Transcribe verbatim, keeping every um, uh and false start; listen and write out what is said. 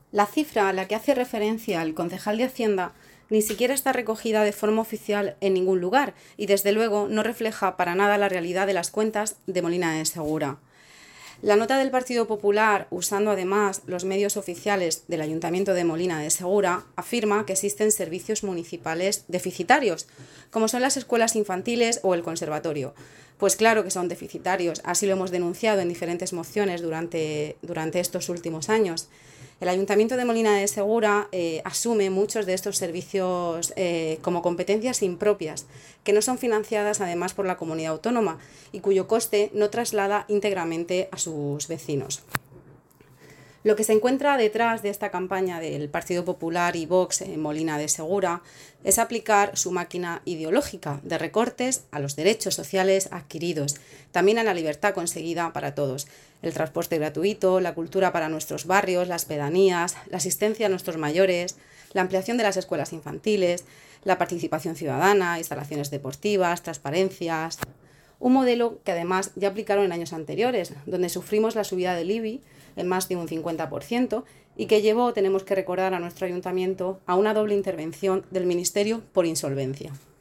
La cifra a la que hace referencia el concejal de Hacienda ni siquiera está recogida de forma oficial en ningún lugar y, desde luego, no refleja para nada la realidad de las cuentas de Molina de Segura. La nota del Partido Popular, usando además los medios oficiales del Ayuntamiento de Molina de Segura, afirma que existen servicios municipales deficitarios, como son las escuelas infantiles o el conservatorio. Pues claro que son deficitarios, así lo hemos denunciado en diferentes mociones durante, durante estos últimos años. El Ayuntamiento de Molina de Segura eh, asume muchos de estos servicios eh, como competencias impropias, que no son financiadas además por la comunidad autónoma y cuyo coste no traslada íntegramente a sus vecinos. Lo que se encuentra detrás de esta campaña del Partido Popular y Vox en Molina de Segura es aplicar su máquina ideológica de recortes a los derechos sociales adquiridos, también a la libertad conseguida para todos. El transporte gratuito, la cultura para nuestros barrios, las pedanías, la asistencia a nuestros mayores, la ampliación de las escuelas infantiles, la participación ciudadana, instalaciones deportivas, transparencias. Un modelo que además ya aplicaron en años anteriores, donde sufrimos la subida del I B I en más de un cincuenta por ciento y que llevó, tenemos que recordar a nuestro ayuntamiento, a una doble intervención del Ministerio por insolvencia.